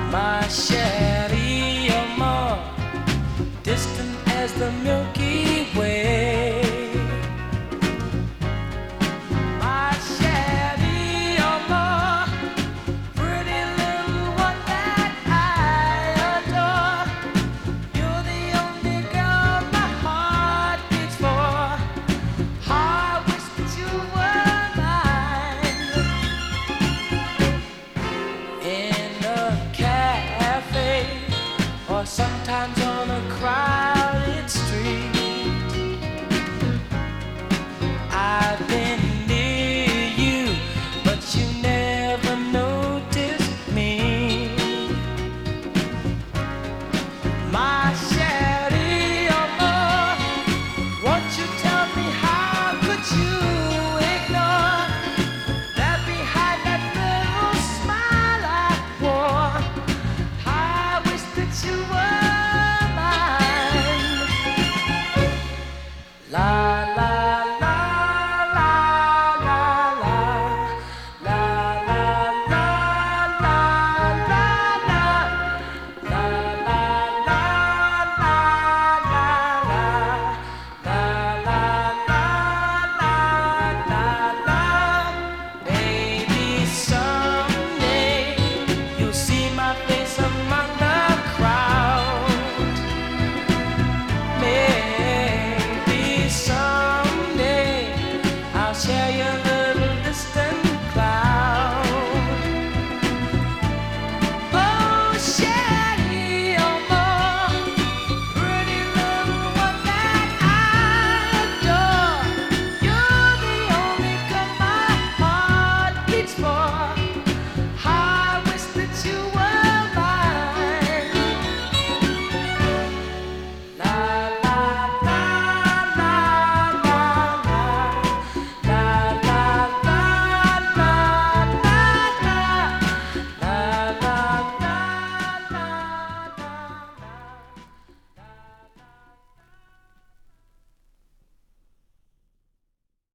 My Shelly, you're more distant as the Milky Way. My Shelly, you're more pretty little one that I adore. You're the only girl my heart beats for. I wish that you were mine. In a cafe or sometimes